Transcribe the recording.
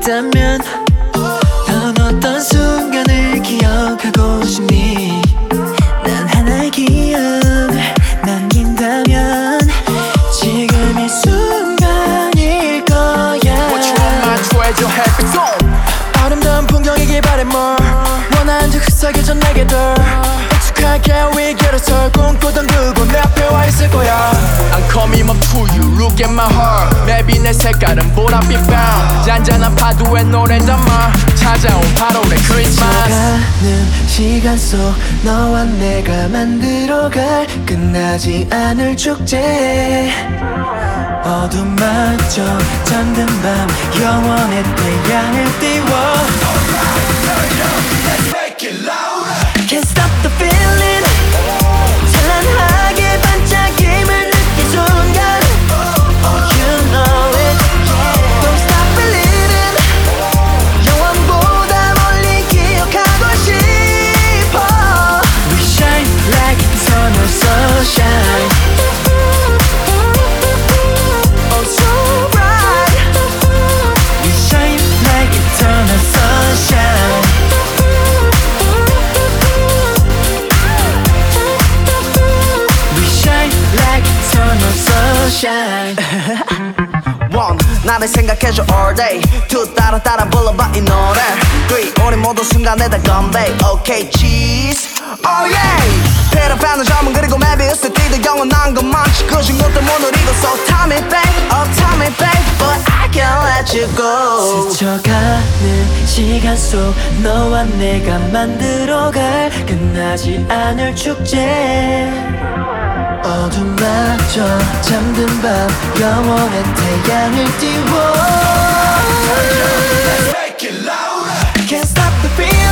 있다면 넌 어떤 순간을 기억하고 싶니? 난 하나의 기억을 남긴다면 지금 이 순간일 거야. What you want my treasure happy zone. 아름다운 풍경이길 바래 뭘 원하는 듯 흡사해져 내게들 익숙하게 위기를 설 꿈꾸던 그곳 내 앞에 와 있을 거야. I'm coming up to you, look at my heart. maybe 내 색깔은 보랏빛 bound. 잔잔한 파도에 노래 담아 찾아온 8월의 크리스마스. 가는 시간 속 너와 내가 만들어갈 끝나지 않을 축제. 어둠마저 잠든 밤 영원의 태양을 띄워. Can't stop the feeling. 찬란하게 반짝임을 느낀 순간 Oh you know it. Don't stop believing. 영원보다 멀리 기억하고 싶어. We shine like eternal sunshine. Oh so bright. We shine like eternal sunshine. One, 나를 생각해줘 all day. Two, 따라 불러봐 이 노래. Three, 우리 모두 순간에 다 건배. Okay, cheese. Oh yeah. 페르페는 점은 그리고 메비우스 띠도 영원한 것만치 그 중것도 못 누리고 So time it back, oh time it back. But I can't let you go. 스쳐가는 시간 속 너와 내가 만들어갈 끝나지 않을 축제. 어둠마저 잠든 밤 영원의 태양을 띄워. Can't stop the feeling.